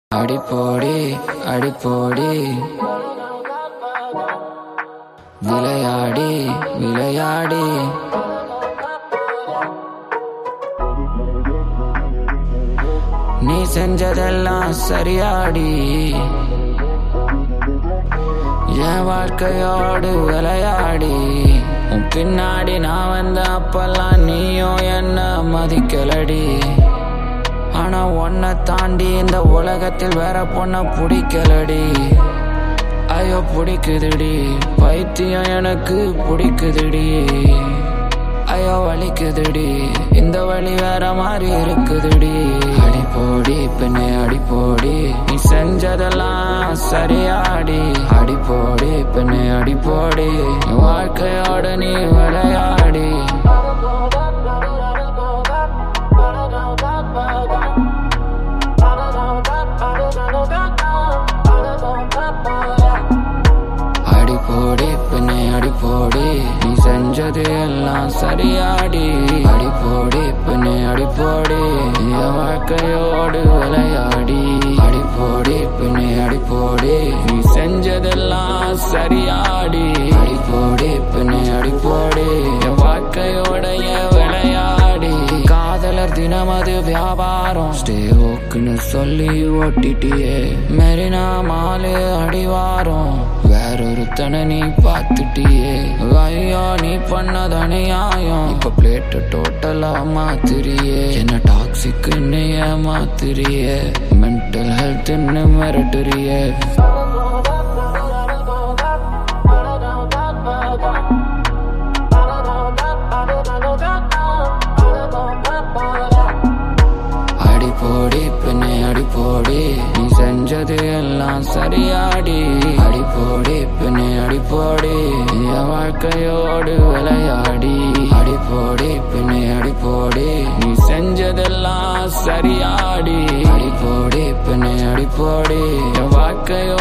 அடிப்போடி அடிப்போடி விளையாடி விளையாடி நீ செஞ்சதெல்லாம் சரியாடி என் வாழ்க்கையோடு விளையாடி உன் பின்னாடி நான் வந்த அப்பெல்லாம் நீயும் என்ன மதிக்கலடி. ஆனா உன்னை தாண்டி இந்த உலகத்தில் வேற பொண்ண பிடிக்கலடி. ஐயோ பிடிக்குதுடி, பைத்தியம் எனக்கு பிடிக்குதுடி. ஐயோ வலிக்குதுடி, இந்த வழி வேற மாதிரி இருக்குதுடி. அடிப்போடி பெண்ணே அடிப்போடி, நீ செஞ்சதெல்லாம் சரியாடி. அடிப்போடி பெண்ணே அடிப்போடி, வாழ்க்கையோட நீ விளையாடி. அடிப்போடி பெண்ணே அடிப்போடி, நீ செஞ்சது எல்லாம் சரியாடி. அடிப்போடி பெண்ணே அடிப்போடி, என் வாழ்க்கையோடு விளையாடி. அடிப்போடி பெண்ணே அடிப்போடி, நீ செஞ்சதெல்லாம் சரியாடி. அடிப்போடி பெண்ணே அடிப்போடி, என் வாழ்க்கையோட விளையாடி. காதலர் தினம் அது வியாபாரம், ஸ்டே ஓக்குன்னு சொல்லி ஓட்டிட்டியே. மெரினா மாலு அடிவாரம், வேறொருத்தனை நீ பார்த்துட்டியே. ஐயோ நீ பண்ணது அநியாயம், இப்ப பிளேட்டு டோட்டலா மாத்துறியே. என்ன டாக்ஸிக்குன்னு ஏமாத்துறியே, மென்டல் ஹெல்த்ன்னு மிரட்டுறியே. அடிப்போடி பெண்ணே அடிப்போடி, நீ செஞ்சது எல்லாம் சரியாடி. அடிப்போடி பெண்ணே அடிப்போடி, என் வாழ்க்கையோடு விளையாடி. அடிப்போடி பெண்ணே அடிப்போடி, நீ செஞ்சதெல்லாம் சரியாடி. அடிப்போடி பெண்ணே அடிப்போடி, என் வாழ்க்கையோடு